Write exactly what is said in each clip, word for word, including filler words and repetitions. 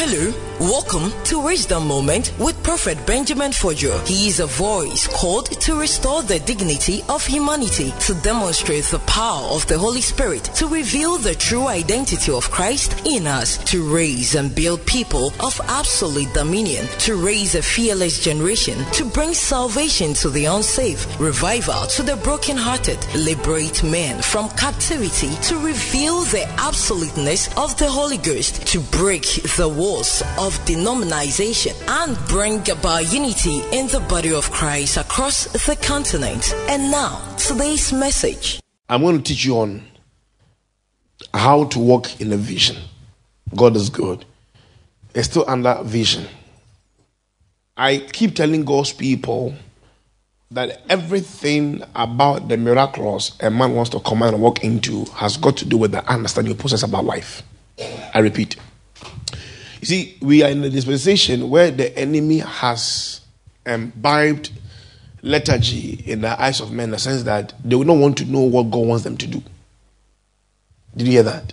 Hello, welcome to Wisdom Moment with Prophet Benjamin Fojo. He is a voice called to restore the dignity of humanity, to demonstrate the power of the Holy Spirit, to reveal the true identity of Christ in us, to raise and build people of absolute dominion, to raise a fearless generation, to bring salvation to the unsafe, revival to the brokenhearted, liberate men from captivity, to reveal the absoluteness of the Holy Ghost, to break the walls of denomination and bring about unity in the body of Christ across the continent. And now, today's message. I'm going to teach you on how to walk in a vision. God is good. It's still under vision. I keep telling God's people that everything about the miraculous a man wants to come and walk into has got to do with the understanding process about life. I repeat. You see, we are in a dispensation where the enemy has imbibed lethargy in the eyes of men in the sense that they will not want to know what God wants them to do. Did you hear that?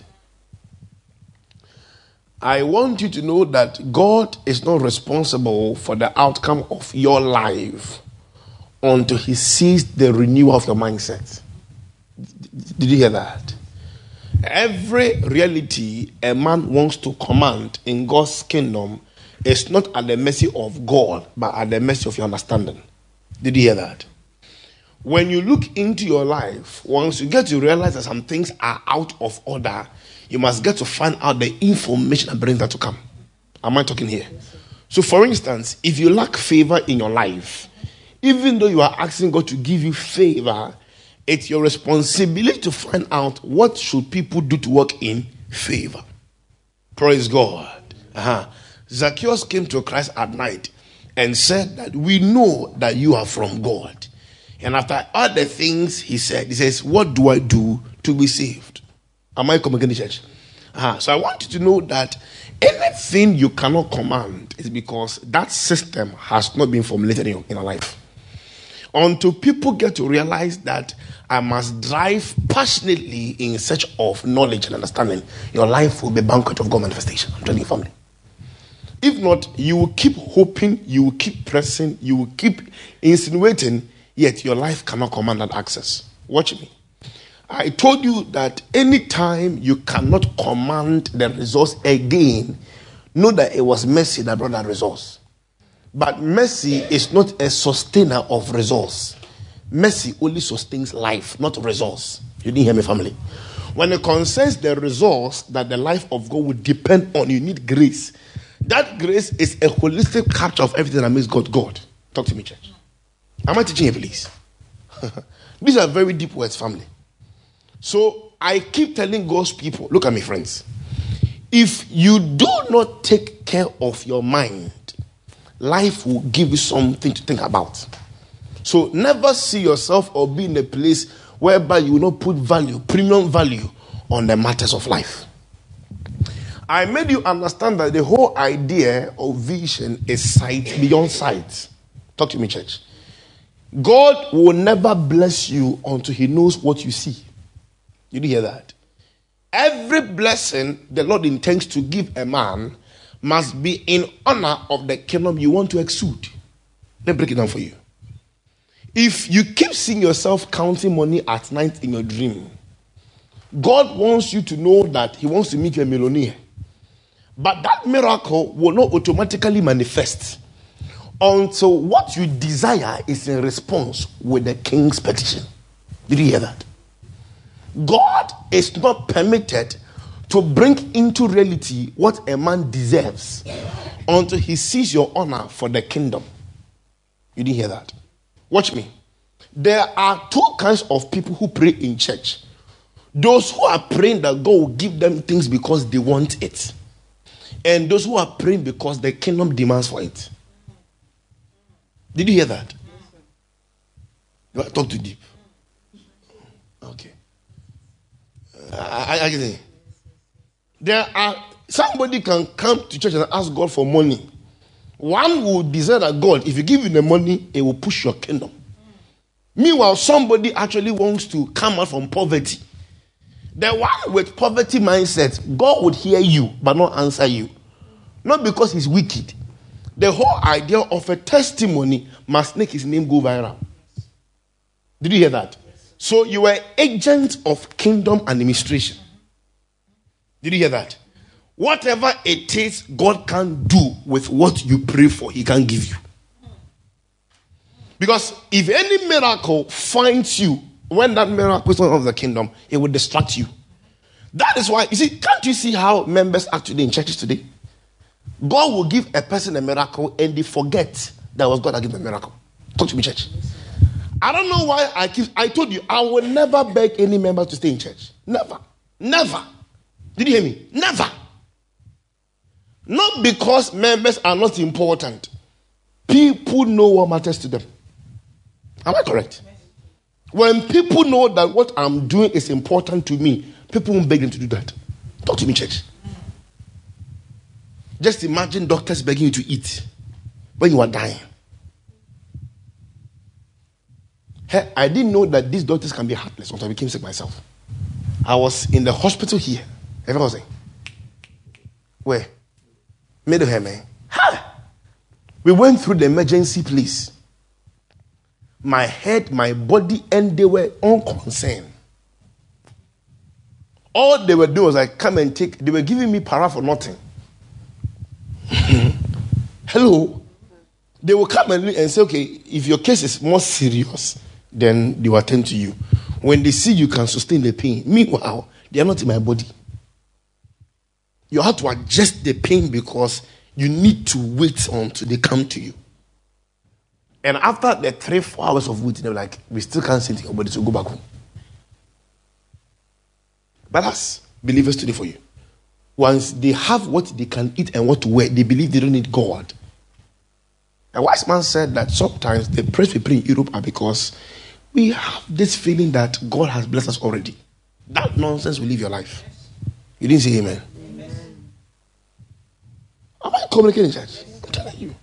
I want you to know that God is not responsible for the outcome of your life until he sees the renewal of your mindset. Did you hear that? Every reality a man wants to command in God's kingdom is not at the mercy of God, but at the mercy of your understanding. Did you hear that? When you look into your life, once you get to realize that some things are out of order, you must get to find out the information that brings that to come. Am I talking here? So, for instance, if you lack favor in your life, even though you are asking God to give you favor, it's your responsibility to find out what should people do to work in favor. Praise God. Uh-huh. Zacchaeus came to Christ at night and said that we know that you are from God. And after all the things he said, he says, what do I do to be saved? Am I coming to church? Uh-huh. So I want you to know that anything you cannot command is because that system has not been formulated in your, in your life. Until people get to realize that I must drive passionately in search of knowledge and understanding, your life will be a banquet of God manifestation. I'm telling you, family. If not, you will keep hoping, you will keep pressing, you will keep insinuating, yet your life cannot command that access. Watch me. I told you that anytime you cannot command the resource again, know that it was mercy that brought that resource. But mercy is not a sustainer of resource. Mercy only sustains life, not resource. You didn't hear me, family. When it concerns the resource that the life of God will depend on, you need grace. That grace is a holistic capture of everything that makes God God. Talk to me, church. Am I teaching you, please? These are very deep words, family. So I keep telling God's people, look at me, friends. If you do not take care of your mind, life will give you something to think about. So never see yourself or be in a place whereby you will not put value, premium value on the matters of life. I made you understand that the whole idea of vision is sight beyond sight. Talk to me, church. God will never bless you until he knows what you see. Did you hear that? Every blessing the Lord intends to give a man must be in honor of the kingdom you want to exude. Let me break it down for you. If you keep seeing yourself counting money at night in your dream, God wants you to know that he wants to make you a millionaire. But that miracle will not automatically manifest until what you desire is in response with the king's petition. Did you hear that? God is not permitted to bring into reality what a man deserves until he sees your honor for the kingdom. You didn't hear that? Watch me. There are two kinds of people who pray in church. Those who are praying that God will give them things because they want it. And those who are praying because the kingdom demands for it. Did you hear that? You want to talk too deep? Okay. I, I, I get it. There are, somebody can come to church and ask God for money. One will desire that God, if you give him the money, it will push your kingdom. Meanwhile, somebody actually wants to come out from poverty. The one with poverty mindset, God would hear you, but not answer you. Not because he's wicked. The whole idea of a testimony must make his name go viral. Did you hear that? So you were agent of kingdom administration. Did you hear that? Whatever it is God can do with what you pray for, he can give you. Because if any miracle finds you, when that miracle is not of the kingdom, it will distract you. That is why, you see, can't you see how members act today in churches today? God will give a person a miracle and they forget that was God that gave them a miracle. Talk to me, church. I don't know why I keep, I told you, I will never beg any member to stay in church. Never. Never. Did you hear me? Never. Not because members are not important. People know what matters to them. Am I correct? When people know that what I'm doing is important to me, people won't beg them to do that. Talk to me, church. Just imagine doctors begging you to eat when you are dying. Hey, I didn't know that these doctors can be heartless until I became sick myself. I was in the hospital here. Everyone was saying, where? Middle here, man. Ha! We went through the emergency place. My head, my body, and they were unconcerned. All they were doing was like, come and take, they were giving me para for nothing. Hello? They will come and, and say, okay, if your case is more serious, then they will attend to you. When they see you can sustain the pain, meanwhile, they are not in my body. You have to adjust the pain because you need to wait until they come to you. And after the three, four hours of waiting, they're like, we still can't see your body, so go back home. But that's believers today for you. Once they have what they can eat and what to wear, they believe they don't need God. A wise man said that sometimes the prayers we pray in Europe are because we have this feeling that God has blessed us already. That nonsense will live your life. You didn't say amen. Amen. Am I communicating, church? I'm telling you.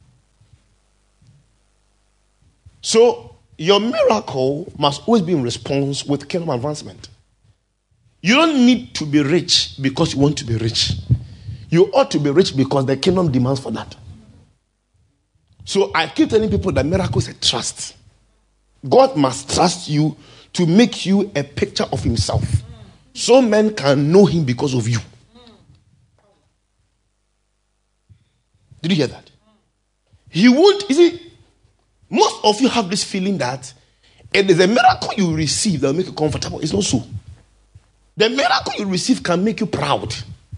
So, your miracle must always be in response with kingdom advancement. You don't need to be rich because you want to be rich. You ought to be rich because the kingdom demands for that. So I keep telling people that miracles are trust. God must trust you to make you a picture of himself. So men can know him because of you. Did you hear that? He won't, you see, most of you have this feeling that it is a miracle you receive that will make you comfortable. It's not so. The miracle you receive can make you proud.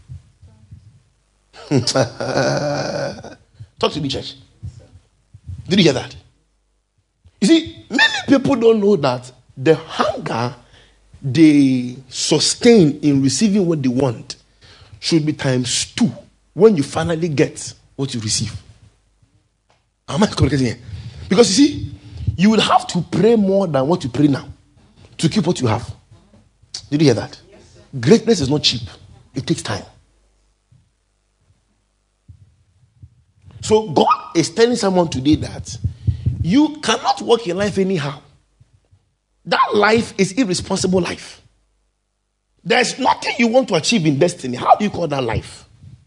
Talk to me, church. Did you hear that? You see, many people don't know that the hunger they sustain in receiving what they want should be times two when you finally get what you receive. Am I communicating here? Because you see, you will have to pray more than what you pray now to keep what you have. Did you hear that? Greatness is not cheap. It takes time. So God is telling someone today that you cannot walk your life anyhow. That life is irresponsible life. There's nothing you want to achieve in destiny. How do you call that life?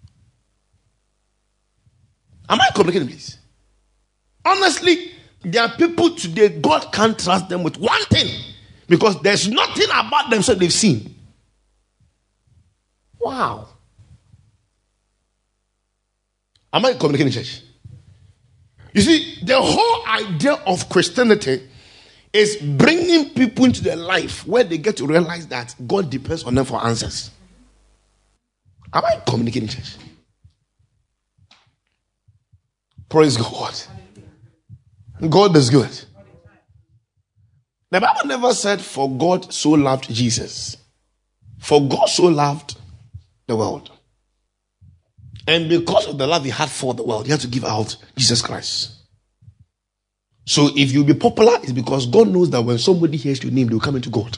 Am I communicating, please? Honestly, there are people today, God can't trust them with one thing because there's nothing about them so they've seen. Wow. Am I communicating, church? You see, the whole idea of Christianity is bringing people into their life where they get to realize that God depends on them for answers. Am I communicating, church? Praise God. God is good. The Bible never said, for God so loved Jesus. For God so loved the world. And because of the love he had for the world, he had to give out Jesus Christ. So if you'll be popular, it's because God knows that when somebody hears your name, they will come into God.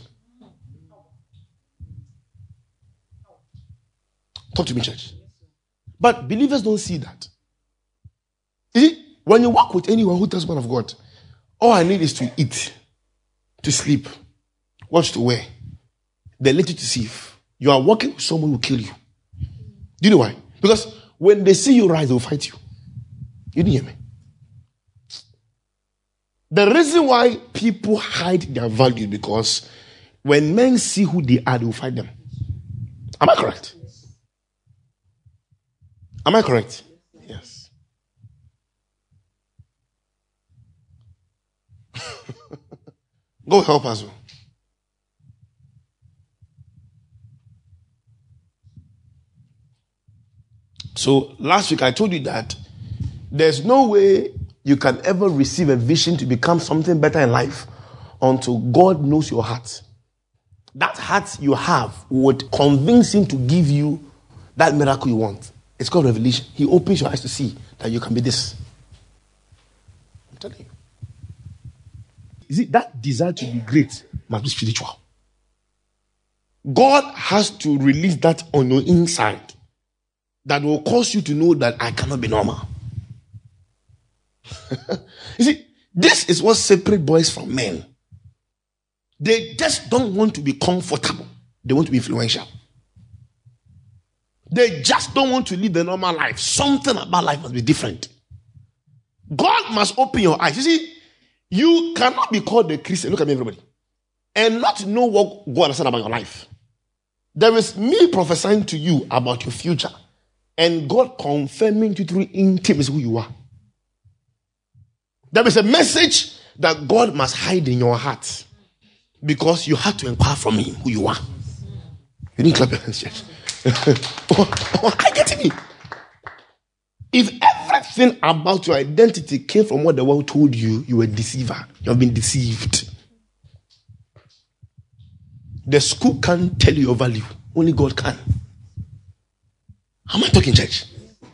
Talk to me, church. But believers don't see that. You see, when you walk with anyone who tells one of God, all I need is to eat, to sleep, what to wear. They let you deceive. You are walking with someone who will kill you. Do you know why? Because when they see you rise, they'll fight you. You didn't hear me. The reason why people hide their value because when men see who they are, they will fight them. Am I correct? Am I correct? Yes. Go help us. So last week I told you that there's no way you can ever receive a vision to become something better in life until God knows your heart. That heart you have would convince him to give you that miracle you want. It's called revelation. He opens your eyes to see that you can be this. I'm telling you. Is it that desire to be great must be spiritual? God has to release that on your inside that will cause you to know that I cannot be normal. You see, this is what separates boys from men. They just don't want to be comfortable. They want to be influential. They just don't want to live the normal life. Something about life must be different. God must open your eyes. You see, you cannot be called a Christian. Look at me, everybody. And not know what God has said about your life. There is me prophesying to you about your future. And God confirming to through intimacy who you are. There is a message that God must hide in your heart. Because you have to inquire from him who you are. You didn't clap your hands, church. oh, oh, I get it. If everything about your identity came from what the world told you, you were a deceiver. You have been deceived. The school can't tell you your value. Only God can. How am I talking, church?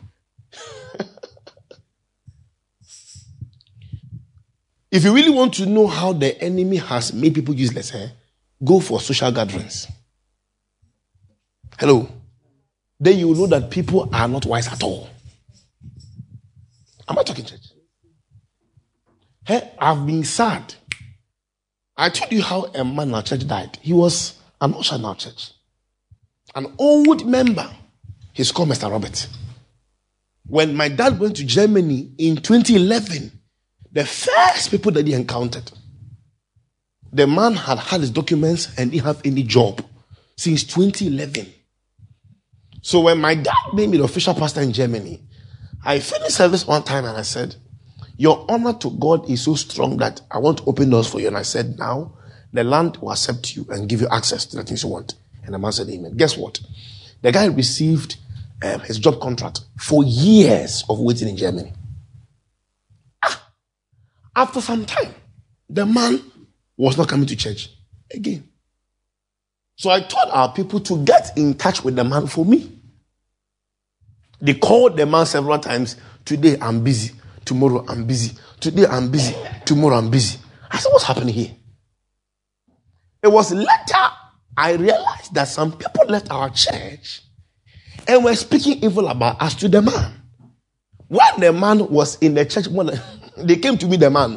If you really want to know how the enemy has made people useless, eh, go for social gatherings. Hello. Then you will know that people are not wise at all. Am I talking, church? Hey, I've been sad. I told you how a man in our church died. He was an usher in our church. An old member. He's called Mister Robert. When my dad went to Germany in twenty eleven, the first people that he encountered, the man had had his documents and didn't have any job since twenty eleven. So when my dad made me the official pastor in Germany, I finished service one time and I said, your honor to God is so strong that I want to open doors for you. And I said, now the land will accept you and give you access to the things you want. And the man said, amen. Guess what? The guy received um, his job contract for years of waiting in Germany. After some time, the man was not coming to church again. So I told our people to get in touch with the man for me. They called the man several times. Today I'm busy. Tomorrow I'm busy. Today I'm busy. Tomorrow I'm busy. I said, what's happening here? It was later I realized that some people left our church and were speaking evil about us to the man. When the man was in the church, when they came to meet the man.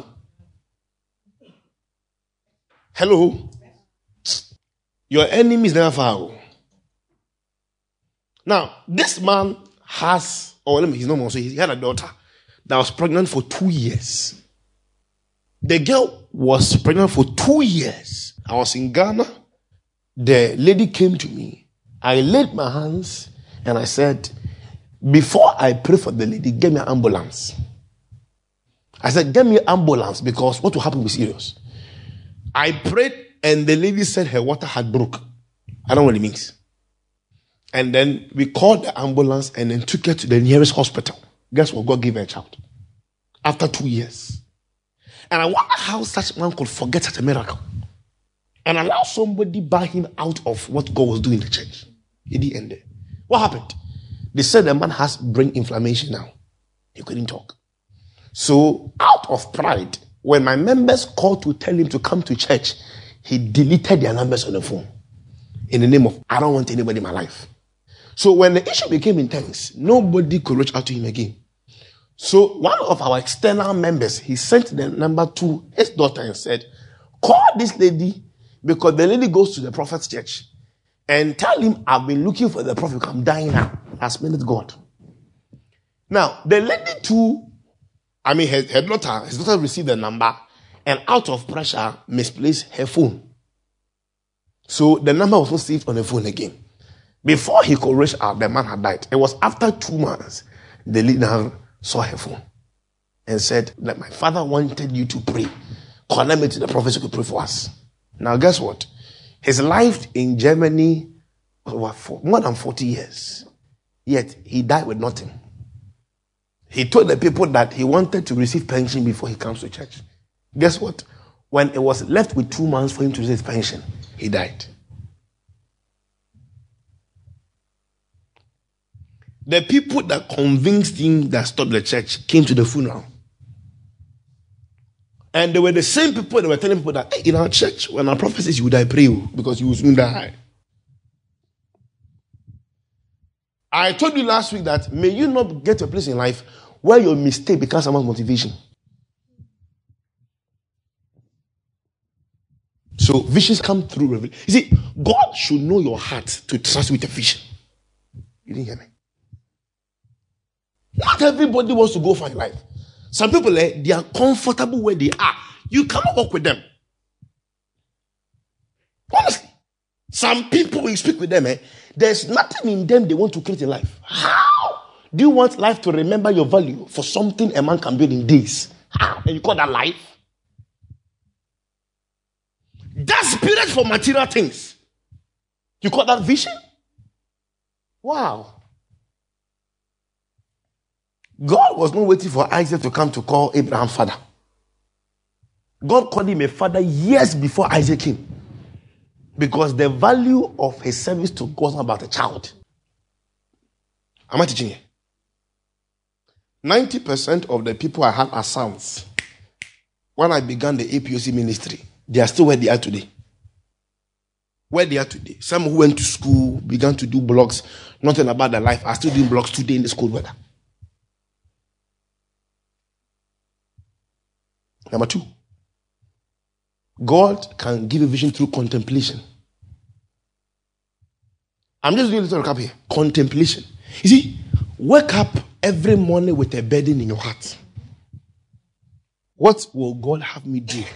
Hello? Your enemy is never far. Now, this man has, or let me, he's no more, so he had a daughter that was pregnant for two years. The girl was pregnant for two years. I was in Ghana. The lady came to me. I laid my hands and I said, before I pray for the lady, get me an ambulance. I said, get me an ambulance because what will happen will be serious. I prayed and the lady said her water had broke. I don't know what it means. And then we called the ambulance and then took her to the nearest hospital. Guess what? God gave her a child. After two years. And I wonder how such man could forget such a miracle. And allow somebody buy him out of what God was doing in the church. It didn't end there. What happened? They said the man has brain inflammation now. He couldn't talk. So, out of pride, when my members called to tell him to come to church, he deleted their numbers on the phone. In the name of, I don't want anybody in my life. So, when the issue became intense, nobody could reach out to him again. So, one of our external members, he sent the number to his daughter and said, call this lady because the lady goes to the prophet's church and tell him I've been looking for the prophet. I'm dying now. Last minute God. Now, the lady too, I mean, her, her daughter, his daughter received the number and out of pressure misplaced her phone. So the number was not saved on the phone again. Before he could reach out, the man had died. It was after two months, the leader saw her phone and said that my father wanted you to pray. Connect me to the prophet who could pray for us. Now, guess what? His life in Germany was for more than forty years. Yet, he died with nothing. He told the people that he wanted to receive pension before he comes to church. Guess what? When it was left with two months for him to receive his pension, he died. The people that convinced him that stopped the church came to the funeral. And they were the same people that were telling people that, hey, in our church, when our prophet says you will die, pray because you will soon die. I told you last week that may you not get to a place in life where your mistake becomes someone's motivation. So visions come through revelation. You see, God should know your heart to trust with a vision. You didn't hear me? Not everybody wants to go for life. Some people, eh, they are comfortable where they are. You cannot walk with them. Honestly. Some people, when you speak with them, eh, there's nothing in them they want to create in life. How do you want life to remember your value for something a man can build in days? How? And you call that life? That spirit for material things. You call that vision? Wow. God was not waiting for Isaac to come to call Abraham father. God called him a father years before Isaac came. Because the value of his service to God was not about a child. Am I teaching you? ninety percent of the people I had as sons, when I began the A P O C ministry, they are still where they are today. Where they are today. Some who went to school, began to do blogs, nothing about their life, are still doing blogs today in this cold weather. Number two, God can give a vision through contemplation. I'm just doing a little recap here. Contemplation. You see, wake up every morning with a burden in your heart. What will God have me do?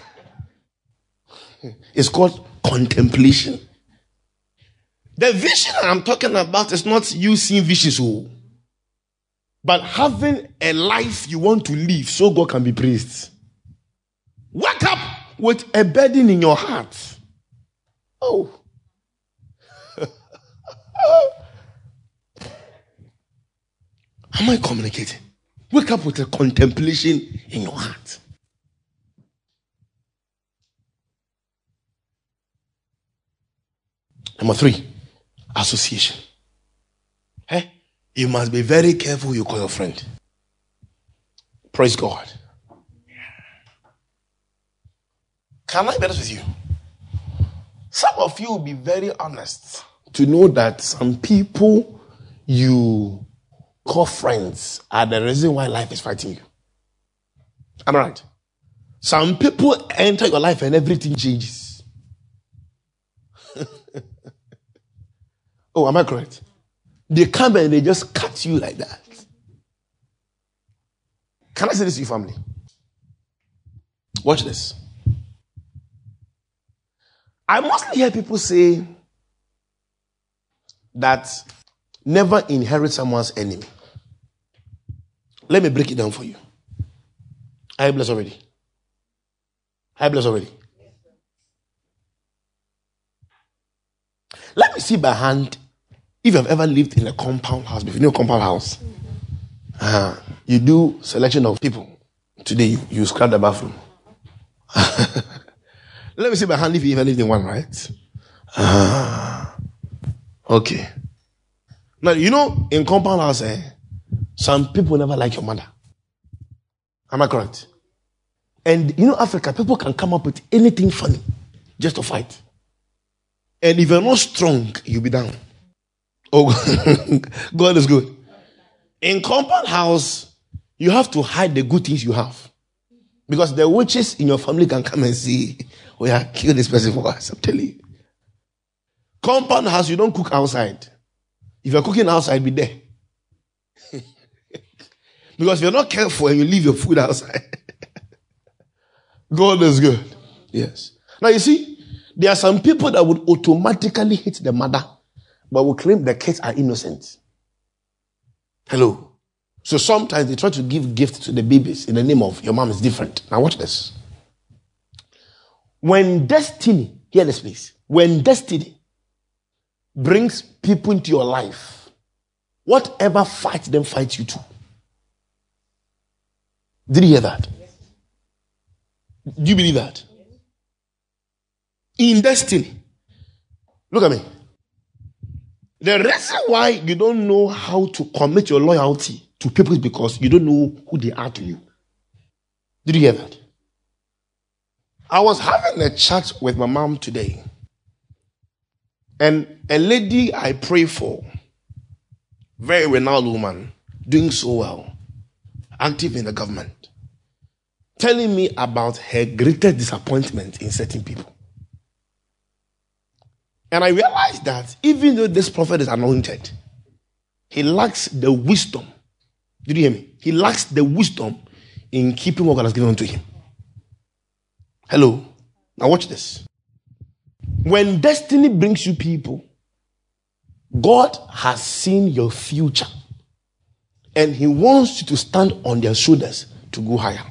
It's called contemplation. The vision I'm talking about is not you seeing visions, but having a life you want to live so God can be praised. Wake up with a burden in your heart. Oh. Am I communicating? Wake up with a contemplation in your heart. Number three, association. Hey, you must be very careful who you call your friend. Praise God. Can I be honest with you? Some of you will be very honest to know that some people you call friends are the reason why life is fighting you. Am I right? Some people enter your life and everything changes. Oh, am I correct? They come and they just cut you like that. Can I say this to your family? Watch this. I mostly hear people say that never inherit someone's enemy. Let me break it down for you. Are you blessed already? Are you blessed already? Let me see by hand if you've ever lived in a compound house. If you know a compound house, uh, you do selection of people. Today you, you scrub the bathroom. Let me see by hand if you ever lived in one, right? Ah, okay. Now, you know, in compound house, eh, some people never like your mother. Am I correct? And you know, Africa, people can come up with anything funny just to fight. And if you're not strong, you'll be down. Oh, God is good. In compound house, you have to hide the good things you have. Because the witches in your family can come and see, we have killed this person for us, I'm telling you. Compound house, you don't cook outside. If you're cooking outside, be there. Because if you're not careful and you leave your food outside, God is good. Yes. Now you see, there are some people that would automatically hit the mother, but will claim the kids are innocent. Hello. So sometimes they try to give gifts to the babies in the name of your mom is different. Now watch this. When destiny, hear this please. When destiny brings people into your life, whatever fights them fights you too. Did you hear that? Do you believe that? In destiny. Look at me. The reason why you don't know how to commit your loyalty to people is because you don't know who they are to you. Did you hear that? I was having a chat with my mom today. And a lady I pray for, very renowned woman, doing so well, active in the government, telling me about her greatest disappointment in certain people. And I realized that even though this prophet is anointed, he lacks the wisdom. Did you hear me? He lacks the wisdom in keeping what God has given unto him. Hello. Now watch this. When destiny brings you people, God has seen your future. And he wants you to stand on their shoulders to go higher.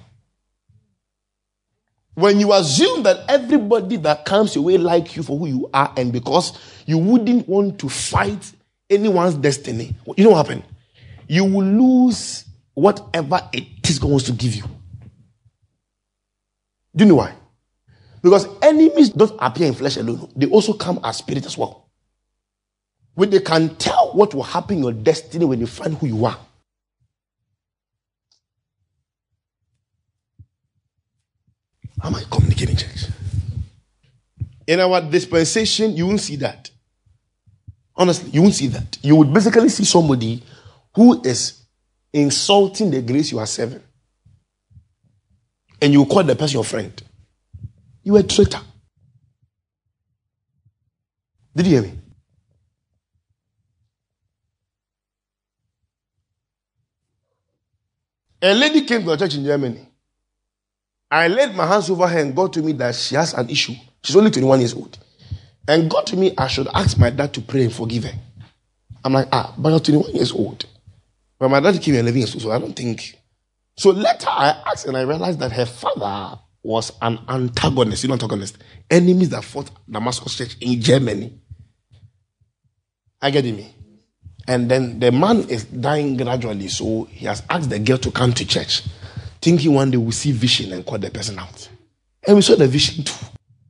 When you assume that everybody that comes your way like you for who you are, and because you wouldn't want to fight anyone's destiny, you know what happened? You will lose whatever it is God wants to give you. Do you know why? Because enemies don't appear in flesh alone. They also come as spirit as well. When they can tell what will happen in your destiny when you find who you are. Am I communicating, church? In our dispensation, you won't see that. Honestly, you won't see that. You would basically see somebody who is insulting the grace you are serving. And you call the person your friend. You are a traitor. Did you hear me? A lady came to a church in Germany. I laid my hands over her and God told me that she has an issue. She's only twenty-one years old. And God told me I should ask my dad to pray and forgive her. I'm like, ah, but you're twenty-one years old. But my dad came here eleven years old, so I don't think. So later I asked and I realized that her father was an antagonist, you know, antagonist. Enemies that fought Damascus Church in Germany. I get me. And then the man is dying gradually, so he has asked the girl to come to church, thinking one day we'll see vision and call the person out. And we saw the vision too.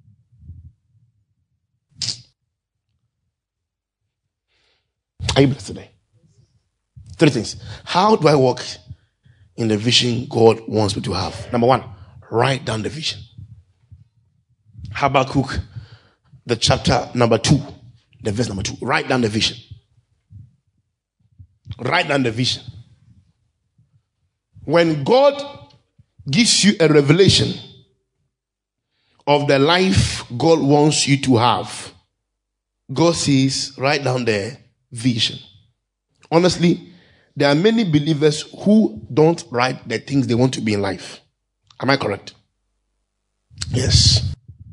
Are you blessed today? Three things. How do I walk in the vision God wants me to have? Number one, write down the vision. Habakkuk, the chapter number two, the verse number two. Write down the vision. Write down the vision. When God gives you a revelation of the life God wants you to have, God says, write down the vision. Honestly, there are many believers who don't write the things they want to be in life. Am I correct? Yes.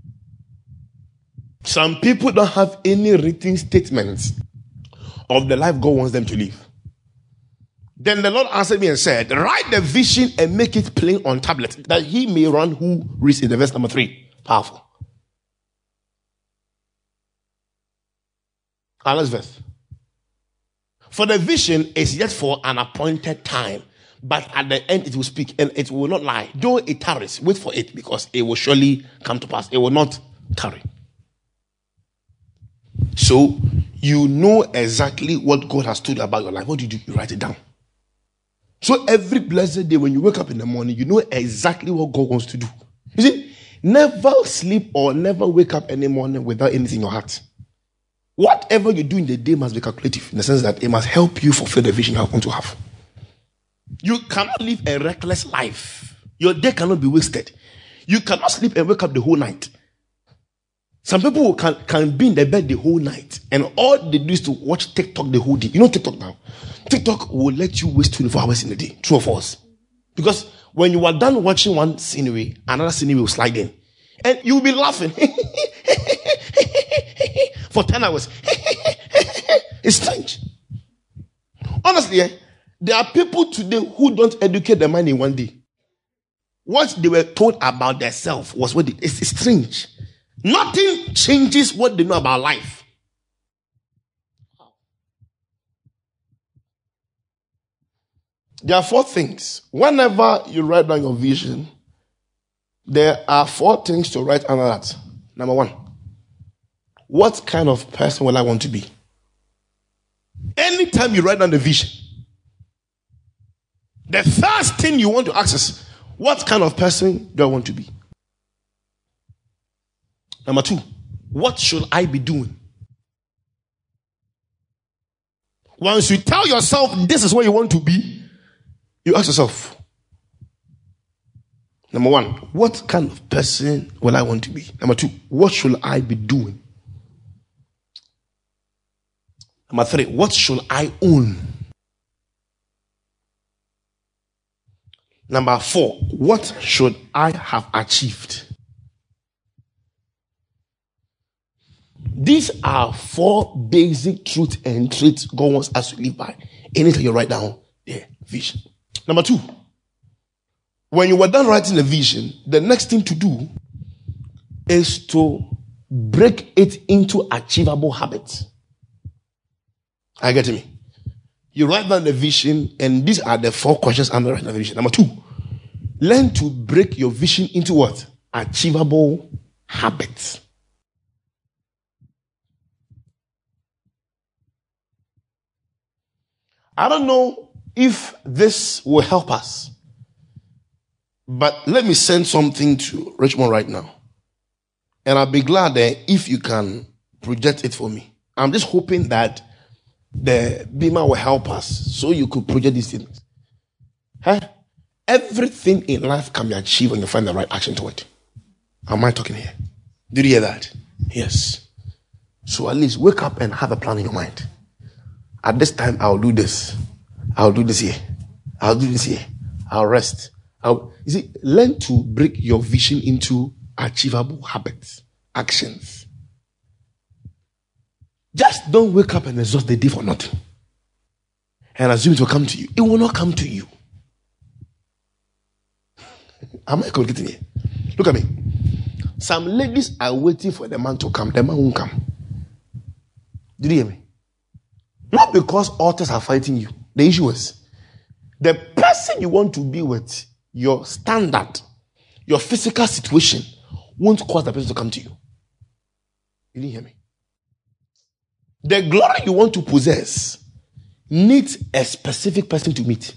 Some people don't have any written statements of the life God wants them to live. Then the Lord answered me and said, write the vision and make it plain on tablet, that he may run who reads in the verse number three. Powerful. Our next verse. For the vision is yet for an appointed time, but at the end it will speak and it will not lie. Though it tarries, wait for it, because it will surely come to pass. It will not tarry. So you know exactly what God has told you about your life. What do you do? You write it down. So every blessed day when you wake up in the morning, you know exactly what God wants to do. You see, never sleep or never wake up any morning without anything in your heart. Whatever you do in the day must be calculative, in the sense that it must help you fulfill the vision you want to have. You cannot live a reckless life. Your day cannot be wasted. You cannot sleep and wake up the whole night. Some people can, can be in the bed the whole night, and all they do is to watch TikTok the whole day. You know TikTok now? TikTok will let you waste twenty-four hours in a day. True or false? Because when you are done watching one scenery, another scenery will slide in. And you'll be laughing for ten hours. It's strange. Honestly, eh, there are people today who don't educate their mind in one day. What they were told about themselves was what they, it's, it's strange. Nothing changes what they know about life. There are four things. Whenever you write down your vision, there are four things to write under that. Number one, what kind of person will I want to be? Anytime you write down the vision, the first thing you want to ask is, what kind of person do I want to be? Number two, what should I be doing? Once you tell yourself this is where you want to be, you ask yourself, number one, what kind of person will I want to be? Number two, what should I be doing? Number three, what should I own? Number four, what should I have achieved? These are four basic truths and traits God wants us to live by. Anytime you write down the vision. Number two, when you were done writing the vision, the next thing to do is to break it into achievable habits. Are you getting me? You write down the vision, and these are the four questions under the vision. Number two, learn to break your vision into what? Achievable habits. I don't know if this will help us, but let me send something to Richmond right now. And I'll be glad that if you can project it for me. I'm just hoping that the Beamer will help us so you could project these things. Huh? Everything in life can be achieved when you find the right action to it. Am I talking here? Did you hear that? Yes. So at least wake up and have a plan in your mind. At this time, I'll do this. I'll do this here. I'll do this here. I'll rest. I'll, you see, learn to break your vision into achievable habits, actions. Just don't wake up and exhaust the day for nothing and assume it will come to you. It will not come to you. Am I communicating here? Look at me. Some ladies are waiting for the man to come. The man won't come. Did you hear me? Not because altars are fighting you. The issue is the person you want to be with, your standard, your physical situation won't cause the person to come to you. You didn't hear me? The glory you want to possess needs a specific person to meet.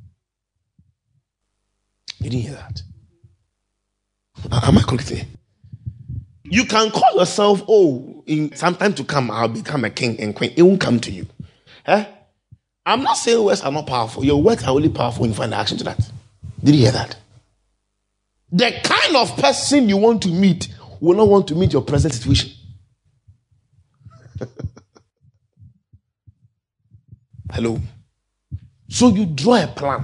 You didn't hear that? Am I correct? You can call yourself, oh, in some time to come, I'll become a king and queen. It won't come to you. Eh? I'm not saying words are not powerful. Your words are only powerful when you find the action to that. Did you hear that? The kind of person you want to meet will not want to meet your present situation. Hello. So you draw a plan.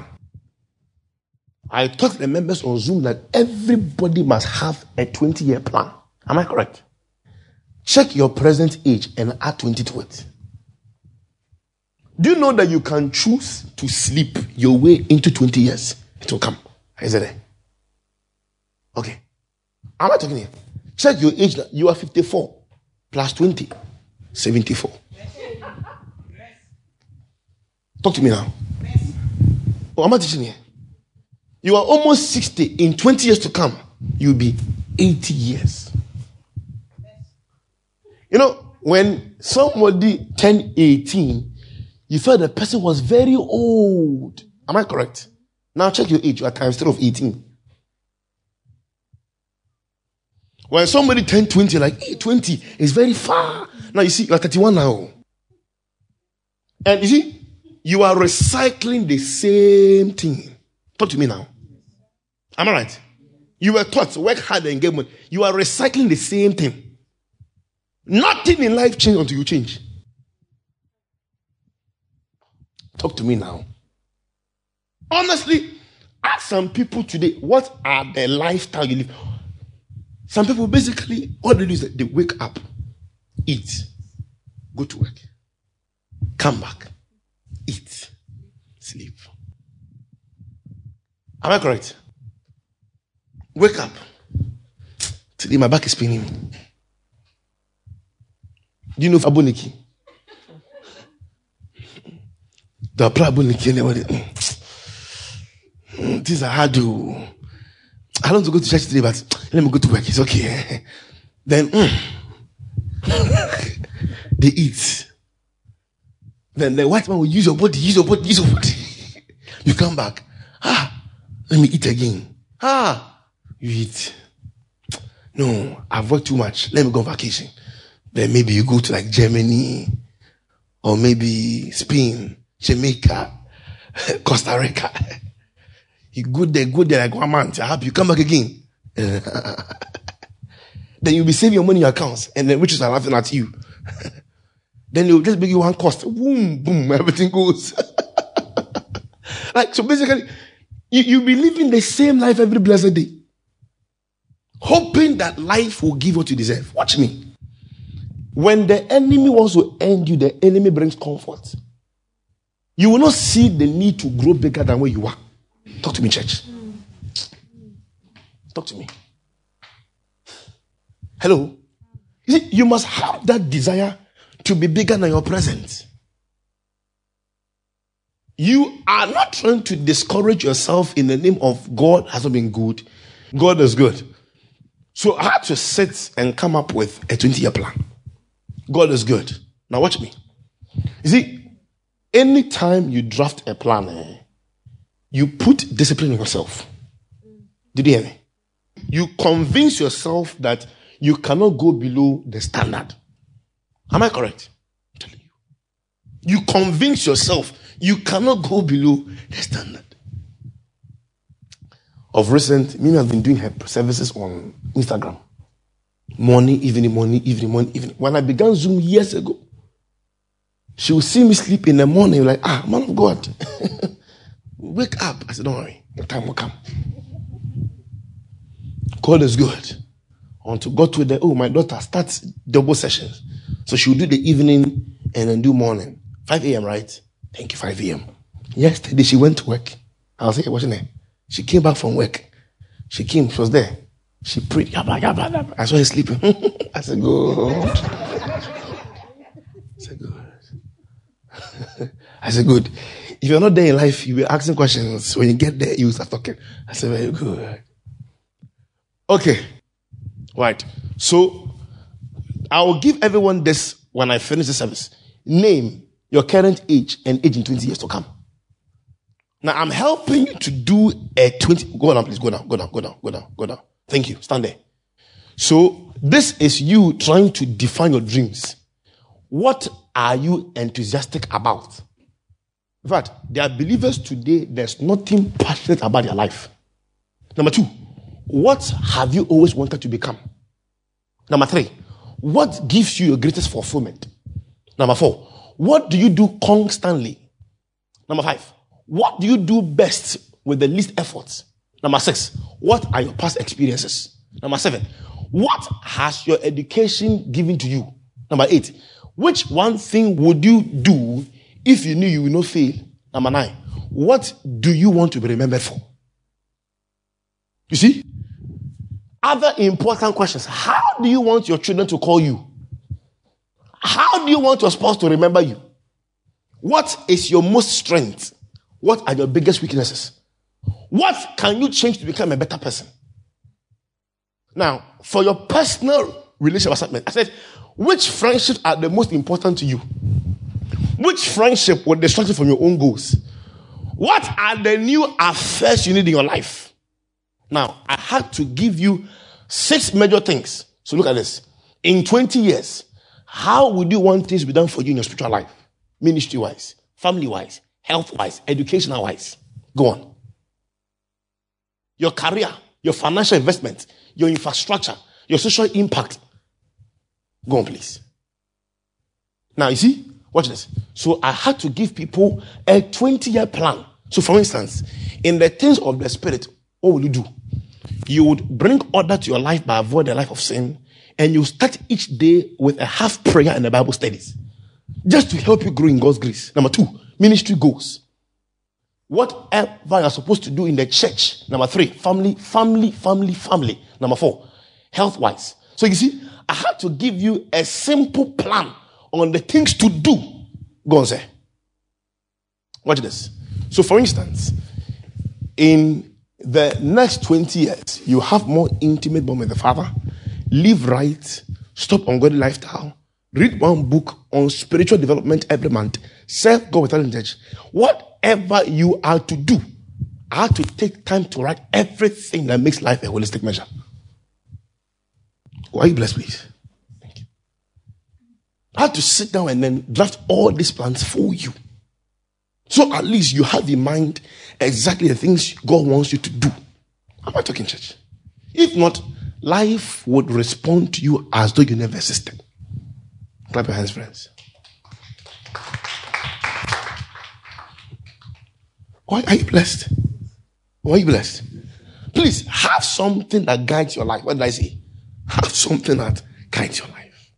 I taught the members on Zoom that everybody must have a twenty-year plan. Am I correct? Check your present age and add twenty to it. Do you know that you can choose to sleep your way into twenty years? It will come. Is it there? Okay. Am I talking here? Check your age. You are fifty-four plus twenty, seventy-four. Talk to me now. Oh, am I teaching here? You are almost sixty. In twenty years to come, you'll be eighty years. You know, when somebody turned eighteen, you felt the person was very old. Am I correct? Now check your age. You are times three of eighteen. When somebody turned twenty, like, hey, twenty is very far. Now you see, you are thirty-one now. And you see, you are recycling the same thing. Talk to me now. Am I right? You were taught to work hard and get money. You are recycling the same thing. Nothing in life changes until you change. Talk to me now. Honestly, ask some people today, what are the lifestyle you live? Some people basically, what they do is that they wake up, eat, go to work, come back, eat, sleep. Am I correct? Wake up. Today my back is paining me. Do you know Aboniki? The apply Aboniki and everybody. Things are hard to. I don't want to go to church today, but let me go to work. It's okay. Then mm, they eat. Then the white man will use your body, use your body, use your body. You come back. Ah, let me eat again. Ah, you eat. No, I've worked too much. Let me go on vacation. Then maybe you go to like Germany or maybe Spain, Jamaica, Costa Rica. You go there, go there like one month. I hope you come back again. Then you'll be saving your money in your accounts and the riches are laughing at you. Then they'll just make you one cost. Boom, boom, everything goes. Like, so basically, you, you'll be living the same life every blessed day. Hoping that life will give what you deserve. Watch me. When the enemy wants to end you, the enemy brings comfort. You will not see the need to grow bigger than where you are. Talk to me, church. Talk to me. Hello? You see, you must have that desire to be bigger than your present. You are not trying to discourage yourself in the name of God has not been good. God is good. So I had to sit and come up with a twenty-year plan. God is good. Now watch me. You see, anytime you draft a plan, eh, you put discipline in yourself. Did you hear me? You convince yourself that you cannot go below the standard. Am I correct? I'm telling you. You convince yourself you cannot go below the standard. Of recent, Mimi has been doing her services on Instagram. Morning, evening, morning, evening, morning, evening. When I began Zoom years ago, she would see me sleep in the morning, like, ah, man of God, wake up. I said, don't worry, your time will come. God is good. Until God told her, oh, my daughter starts double sessions. So she will do the evening and then do morning. five a.m., right? Thank you, five a.m. Yesterday, she went to work. I was here watching her. She came back from work. She came, she was there. She prayed. Yabba, yabba, yabba. I saw her sleeping. I said, good. I said, good. I said, good. If you're not there in life, you'll be asking questions. When you get there, you start talking. I said, very good. Okay. Right. So, I will give everyone this when I finish the service. Name your current age and age in twenty years to come. Now, I'm helping you to do a twenty. Go down, please. Go down, go down, go down, go down, go down. Thank you. Stand there. So, this is you trying to define your dreams. What are you enthusiastic about? In fact, there are believers today, there's nothing passionate about their life. Number two, what have you always wanted to become? Number three, what gives you your greatest fulfillment? Number four, what do you do constantly? Number five, what do you do best with the least effort? Number six, what are your past experiences? Number seven, what has your education given to you? Number eight, which one thing would you do if you knew you would not fail? Number nine, what do you want to be remembered for? You see? Other important questions. How do you want your children to call you? How do you want your spouse to remember you? What is your most strength? What are your biggest weaknesses? What can you change to become a better person? Now, for your personal relationship assessment, I said, which friendships are the most important to you? Which friendship will distract you from your own goals? What are the new affairs you need in your life? Now, I had to give you six major things. So look at this. In twenty years, how would you want things to be done for you in your spiritual life? Ministry-wise, family-wise, health-wise, educational-wise. Go on. Your career, your financial investment, your infrastructure, your social impact. Go on, please. Now, you see, watch this. So I had to give people a twenty-year plan. So, for instance, in the things of the Spirit, what will you do? You would bring order to your life by avoiding the life of sin, and you start each day with a half prayer and the Bible studies, just to help you grow in God's grace. Number two, ministry goals. Whatever you're supposed to do in the church. Number three, family, family, family, family. Number four, health-wise. So you see, I had to give you a simple plan on the things to do. Go on, say. Watch this. So, for instance, in the next twenty years, you have more intimate bond with the Father, live right, stop ungodly lifestyle, read one book on spiritual development every month, serve God without church. Whatever you are to do, I have to take time to write everything that makes life a holistic measure. Why are you blessed, please? Thank you. I have to sit down and then draft all these plans for you. So at least you have in mind exactly the things God wants you to do. Am I talking, church? If not, life would respond to you as though you never existed. Clap your hands, friends. Why are you blessed? Why are you blessed? Please have something that guides your life. What did I say? Have something that guides your life.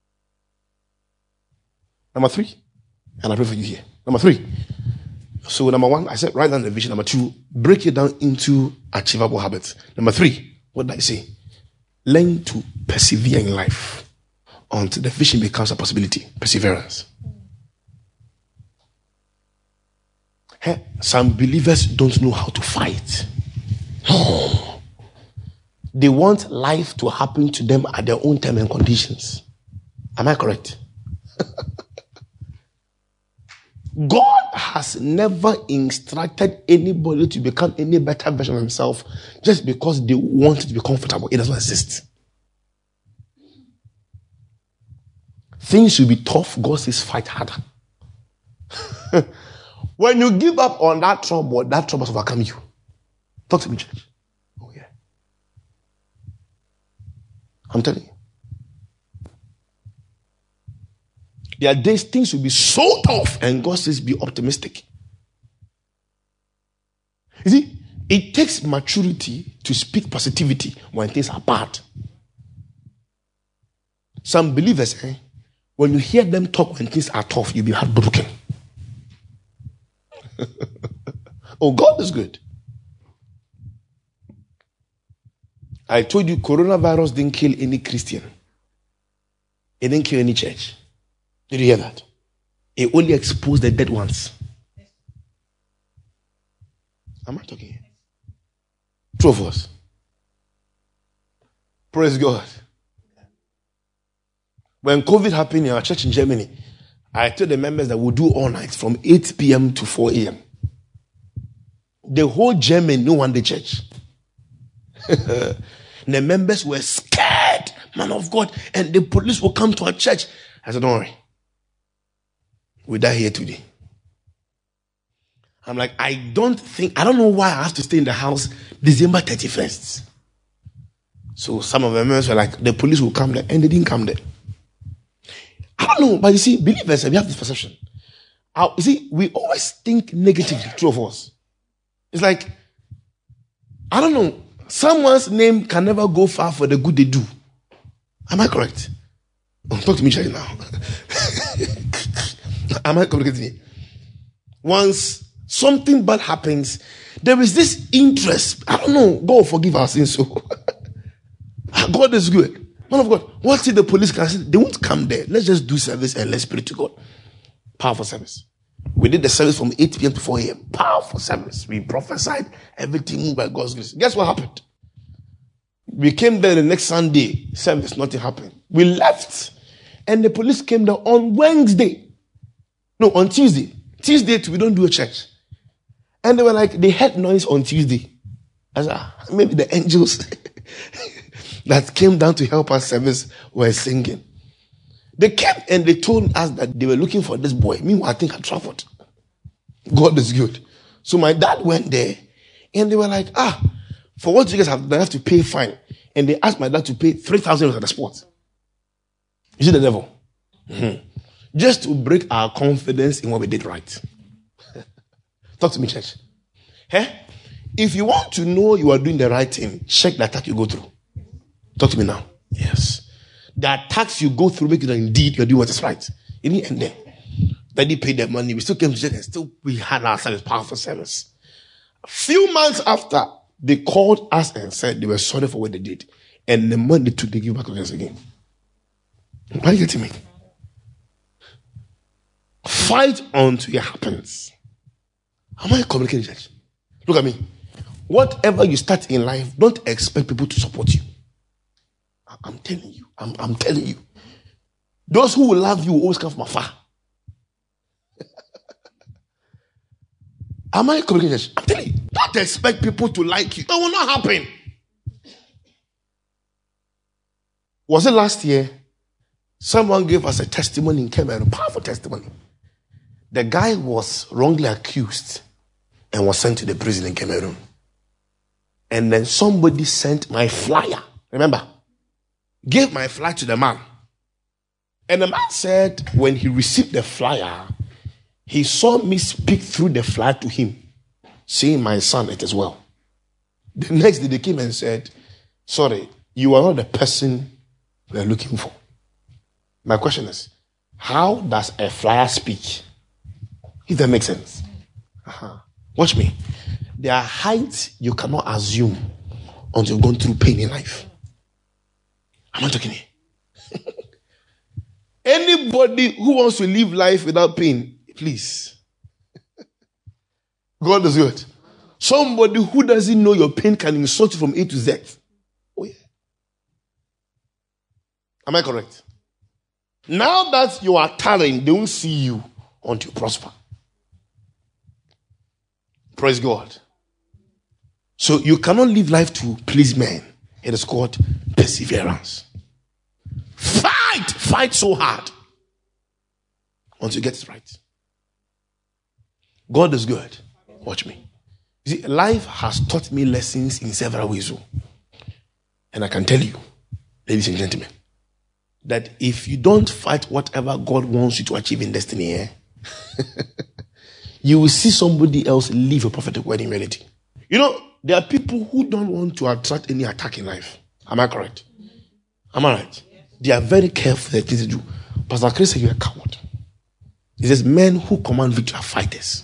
Number three, and I pray for you here. Number three. So number one, I said write down the vision. Number two, break it down into achievable habits. Number three, what did I say? Learn to persevere in life until the vision becomes a possibility. Perseverance. Hey, some believers don't know how to fight. Oh. They want life to happen to them at their own time and conditions. Am I correct? God has never instructed anybody to become any better version of himself just because they want it to be comfortable. It doesn't exist. Things will be tough. God says fight harder. When you give up on that trouble, that trouble will overcome you. Talk to me, church. Oh, yeah. I'm telling you. There are days things will be so tough, and God says be optimistic. You see, it takes maturity to speak positivity when things are bad. Some believers, eh, when you hear them talk when things are tough, you'll be heartbroken. Oh, God is good. I told you coronavirus didn't kill any Christian. It didn't kill any church. Did you hear that? It only exposed the dead ones. Am I talking here? Two of us. Praise God. When COVID happened in our church in Germany, I told the members that we'll do all night from eight p.m. to four a.m. The whole Germany knew one day church. The members were scared, man of God, and the police will come to our church. I said, don't worry. We die here today. I'm like, I don't think, I don't know why I have to stay in the house December thirty-first. So some of the members were like, the police will come there, and they didn't come there. I don't know, but you see, believers, we have this perception. Uh, you see, we always think negatively, two of us. It's like, I don't know, someone's name can never go far for the good they do. Am I correct? Oh, talk to me right now. Am I correct? Once something bad happens, there is this interest. I don't know, God forgive our sins. So God is good. Man of God, what if the police can say they won't come there? Let's just do service and let's pray to God. Powerful service. We did the service from eight p.m. to four a.m. Powerful service. We prophesied, everything moved by God's grace. Guess what happened? We came there the next Sunday, service, nothing happened. We left, and the police came there on Wednesday. No, on Tuesday. Tuesday, we don't do a church. And they were like, they heard noise on Tuesday. I said, ah, maybe the angels that came down to help us service were singing. They came and they told us that they were looking for this boy. Meanwhile, I think I traveled. God is good. So my dad went there and they were like, ah, for what you guys have, they have to pay fine. And they asked my dad to pay three thousand dollars at the spot. You see the devil? Mm-hmm. just to break our confidence in what we did right. Talk to me, church. Hey? If you want to know you are doing the right thing, check the attack you go through. Talk to me now. Yes. The attacks you go through make it indeed you're doing what is right. In the end, then, Daddy paid the money. We still came to church and still we had our service, powerful service. A few months after, they called us and said they were sorry for what they did. And the money they took, they give back to us again. Are you getting me? Fight until it happens. Am I communicating, church? Look at me. Whatever you start in life, don't expect people to support you. I'm telling you. I'm, I'm telling you. Those who will love you will always come from afar. Am I communicating, church? I'm telling you. Don't expect people to like you. That will not happen. Was it last year? Someone gave us a testimony in Cameroon, a powerful testimony. The guy was wrongly accused and was sent to the prison in Cameroon. And then somebody sent my flyer. Remember? Gave my flyer to the man. And the man said when he received the flyer, he saw me speak through the flyer to him, saying, my son, it is well. The next day they came and said, sorry, you are not the person we are looking for. My question is, how does a flyer speak? If that makes sense. Uh-huh. Watch me. There are heights you cannot assume until you've gone through pain in life. I'm not talking here. Anybody who wants to live life without pain, please. God is good. Somebody who doesn't know your pain can insult you from A to Z. Oh yeah. Am I correct? Now that you are tiring, they won't see you until you prosper. Praise God. So you cannot live life to please men. It is called perseverance. Fight! Fight so hard until you get it right. God is good. Watch me. You see, life has taught me lessons in several ways. And I can tell you, ladies and gentlemen, that if you don't fight whatever God wants you to achieve in destiny, eh, you will see somebody else live a prophetic word in reality. You know, there are people who don't want to attract any attack in life. Am I correct? Am I right? They are very careful the things they do. Pastor Chris said you're a coward. He says men who command victory are fighters.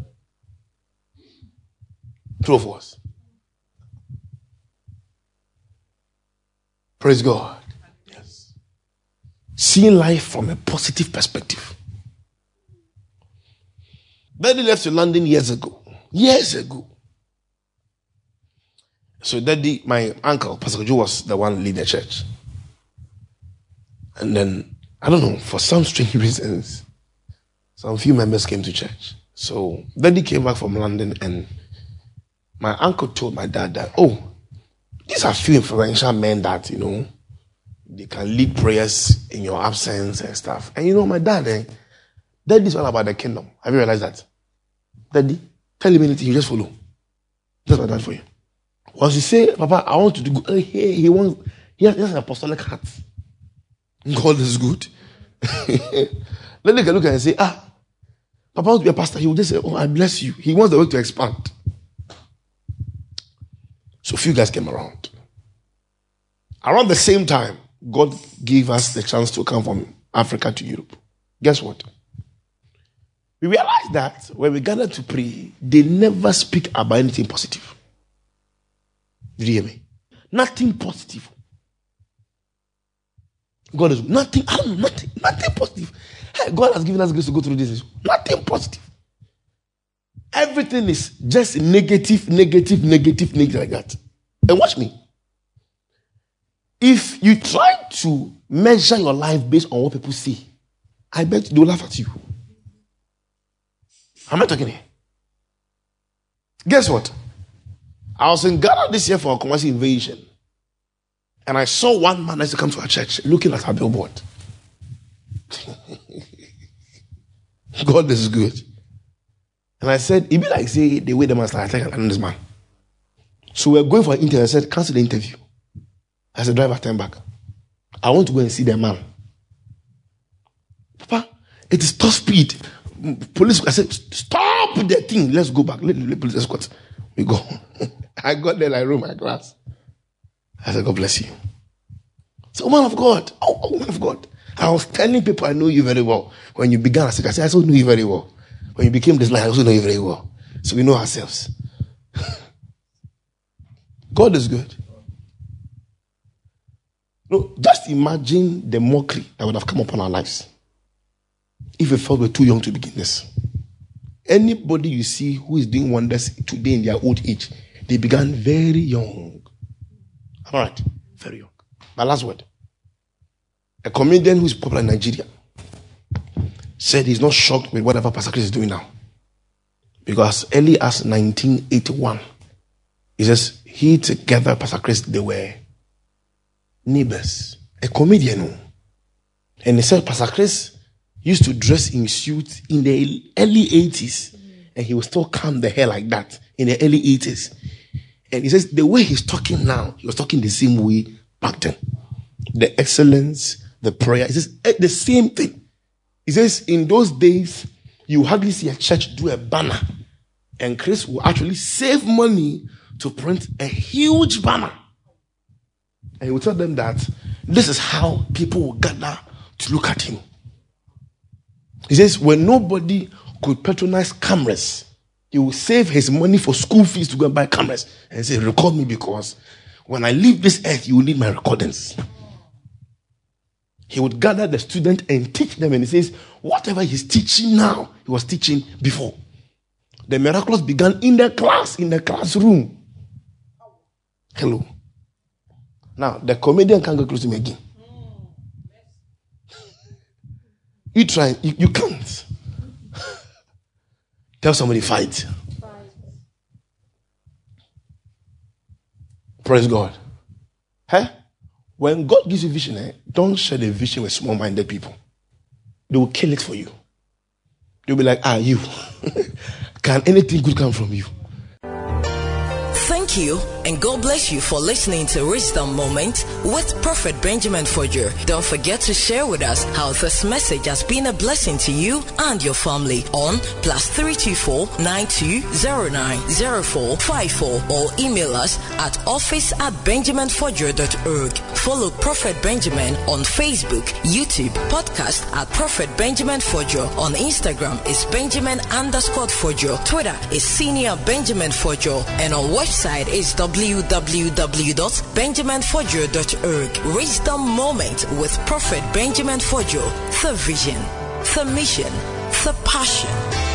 True of us. Praise God. Yes. Seeing life from a positive perspective. Daddy left to London years ago. Years ago. So Daddy, my uncle, Pastor Joe, was the one leading the church. And then, I don't know, for some strange reasons, some few members came to church. So Daddy came back from London and my uncle told my dad that, oh, these are few influential men that, you know, they can lead prayers in your absence and stuff. And you know, my dad, eh, Daddy is all about the kingdom. Have you realized that? Daddy, tell him anything, you just follow. That's my dad for you. Once you say, Papa, I want to do good, he, he wants, he has, he has an apostolic heart. God is good. Then they can look at and say, ah, Papa wants to be a pastor. He will just say, oh, I bless you. He wants the work to expand. So few guys came around. Around the same time, God gave us the chance to come from Africa to Europe. Guess what? We realized that when we gather to pray, they never speak about anything positive. Did you hear me? Nothing positive. God is nothing, I don't know, nothing, nothing positive. Hey, God has given us grace to go through this. Nothing positive. Everything is just negative, negative, negative, negative like that. And watch me. If you try to measure your life based on what people say, I bet they will laugh at you. I'm not talking here. Guess what? I was in Ghana this year for a commercial invasion. And I saw one man as he come to our church looking at our billboard. God is good. And I said, it be like say the way the man started, I think I know this man. So we're going for an interview. I said, cancel the interview. I said, driver, turn back. I want to go and see the man. Papa, It is top speed. Police, I said, stop the thing. Let's go back. Let the police escort. We go. I got there, I wrote my class. I said, God bless you. So, man of God. Oh, oh, man of God. I was telling people I know you very well. When you began, I said, I also know you very well. When you became this line, I also know you very well. So we know ourselves. God is good. No, just imagine the mockery that would have come upon our lives if we felt we're too young to begin this. Anybody you see who is doing wonders today in their old age, they began very young. All right, very young. My last word. A comedian who is popular in Nigeria said he's not shocked with whatever Pastor Chris is doing now. Because as early as nineteen eighty-one, he says he together, Pastor Chris, they were neighbors. A comedian. And he said Pastor Chris used to dress in suits in the early eighties. And he would still comb the hair like that in the early eighties. And he says the way he's talking now, he was talking the same way back then. The excellence, the prayer. He says the same thing. He says in those days, you hardly see a church do a banner. And Chris will actually save money to print a huge banner. And he will tell them that this is how people will gather to look at him. He says when nobody could patronize cameras, he will save his money for school fees to go and buy cameras. And say, record me because when I leave this earth, you will need my recordings. He would gather the students and teach them. And he says, whatever he's teaching now, he was teaching before. The miracles began in the class, in the classroom. Hello. Now, the comedian can't go close to me again. You try, you, you can't. Tell somebody, fight. fight. Praise God. Huh? When God gives you vision, eh, don't share the vision with small-minded people. They will kill it for you. They'll be like, ah, you. Can anything good come from you? Thank you, and God bless you for listening to Wisdom Moment with Prophet Benjamin Fodjo. Don't forget to share with us how this message has been a blessing to you and your family on plus three two four nine two zero nine zero four five four or email us at office at benjamin fodjo dot org. Follow Prophet Benjamin on Facebook, YouTube, podcast at Prophet Benjamin Fodjo. On Instagram is Benjamin underscore Fodjo. Twitter is Senior Benjamin Fodjo. And on website is w w w dot benjamin fodjo dot org. Wisdom Moment with Prophet Benjamin Fodjo. The vision, the mission, the passion.